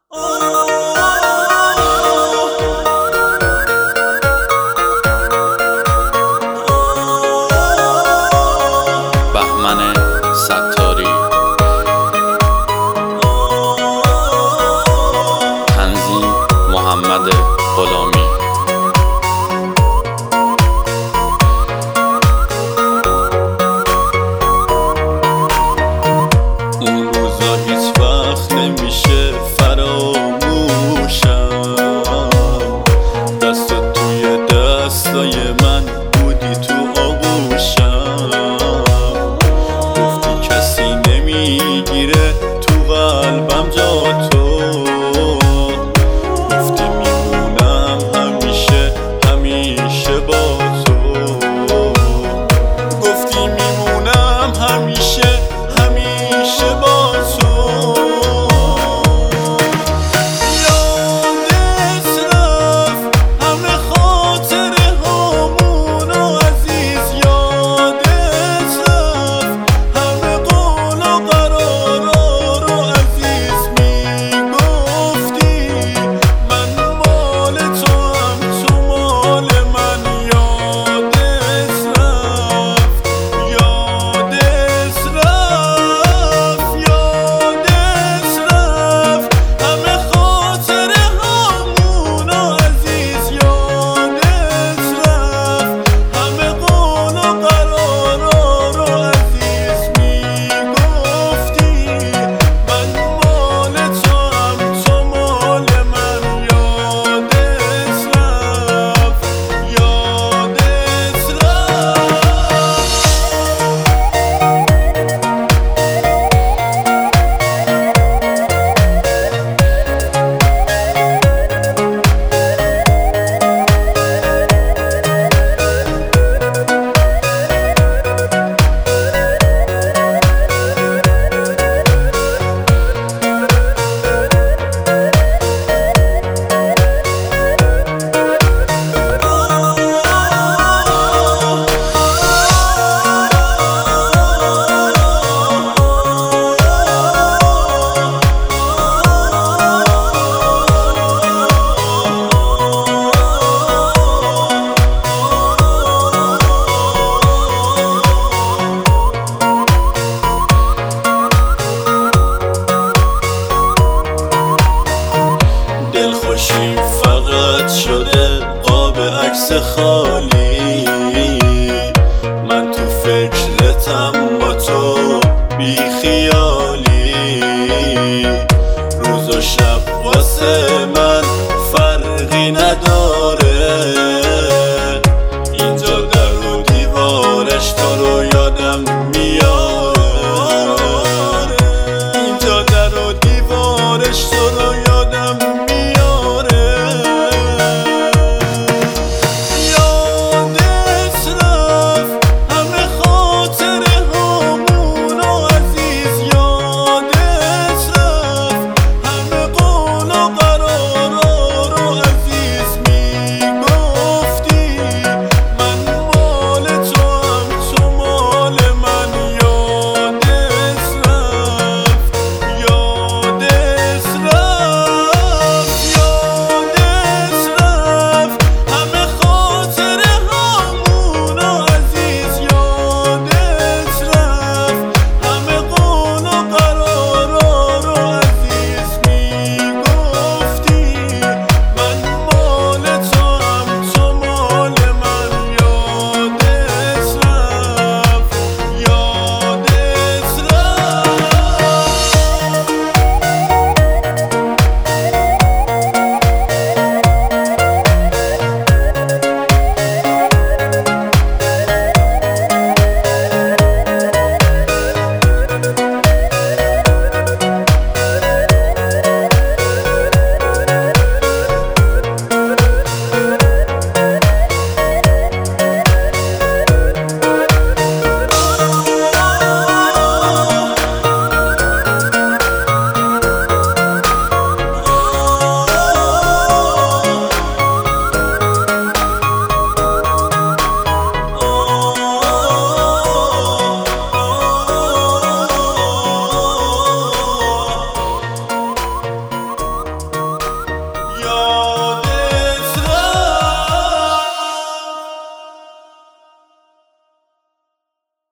بهمن ستاری، تنظیم محمد غلامی. اون روزا هیچ وقت نمیشه فراموشم، دستت توی دستای من بودی تو آغوشم، گفتی کسی نمیگیره تو قلبم جا تو، گفتی میمونم همیشه همیشه با تو، گفتی میمونم همیشه همیشه با تو. یادت رفت همه خاطره هامونو عزیز، یادت رفت همه قول و قرارا رو عزیز، میگفتی من مال تو هم تو مال من، یادت رفت یادت رفت یادت رفت همه خاطره هامونو عزیز، یادت رفت همه قول و قرارا رو عزیز، میگفتی من مال تو هم تو مال من، یادت رفت یادت رفت. دلخوشی فقط شده قاب عکس خالی، من تو فکرتم با تو بی خیالی، روز و شب واسه من